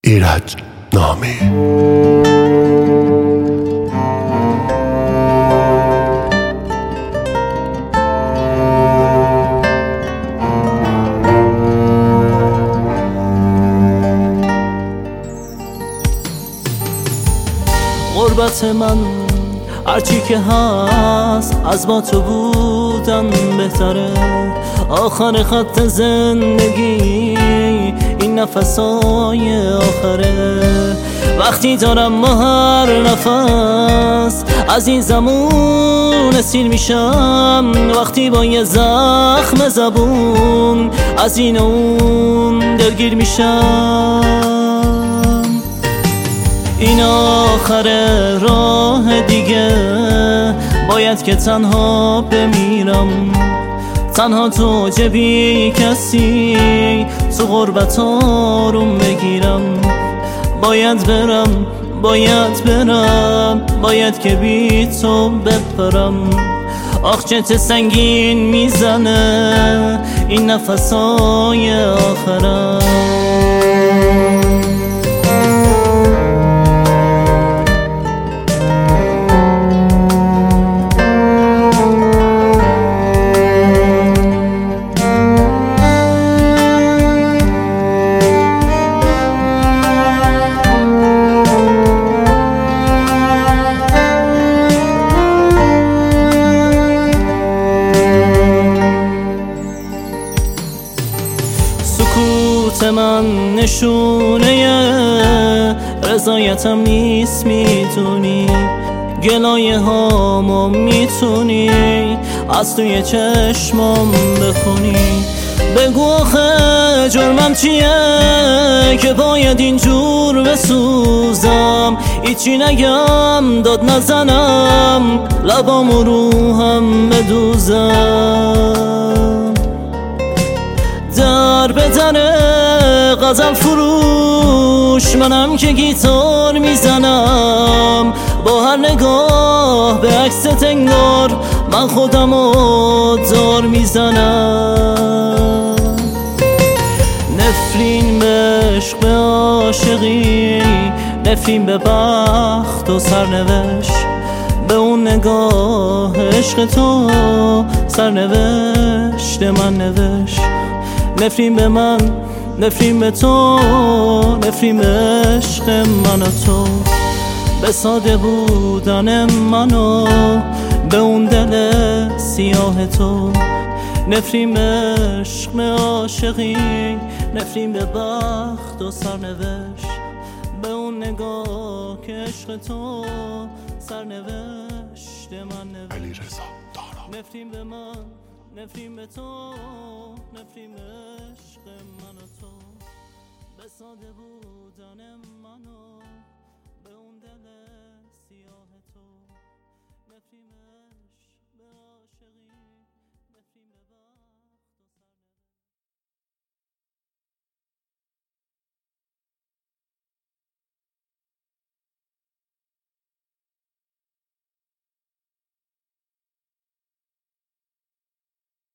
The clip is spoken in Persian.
ایرج نامی. غربت من هرچی که هست از با تو بودن بهتره. آخر خط زندگی این نفسای آخره. وقتی دارم با هر نفس از این زمون اسیر میشم، وقتی با یه زخم زبون از این اون دلگیر میشم. این آخر راه دیگه باید که تنها بمیرم، تنها تو جبی کسی تو غربت آروم بگیرم. باید برم باید که بی تو بپرم. آخ چه سنگین میزنه این نفسای آخرم. سکوت من نشونه رضایتم نیست، میتونی گلایه هامو میتونی از توی چشمام بخونی. بگو آخه جرمم چیه که باید اینجور بسوزم؟ هیچی نگم داد نزنم لبامو روحم بدوزم. در به در غزل فروش منم که گیتار میزنم، با هر نگاه به عکس تنگار من خودمو دار میزنم. نفرین به عشق به عاشقی، نفرین به بخت و سرنوشت، به اون نگاه عشق تو سرنوشت من نوشت. نفرین به من، نفرین به تو، نفرین به عشق من و تو، به ساده بودن منو به اون دل سیاه تو. نفرین به عشق به عاشقی، نفرین به بخت و سرنوشت، به اون نگاه که عشق تو سرنوشت من نوشت. علیرضا دارا. نفرین به من، نفرین به تو، نفرین به عشق من و تو، به ساده بودن منو به اون دل سیاه.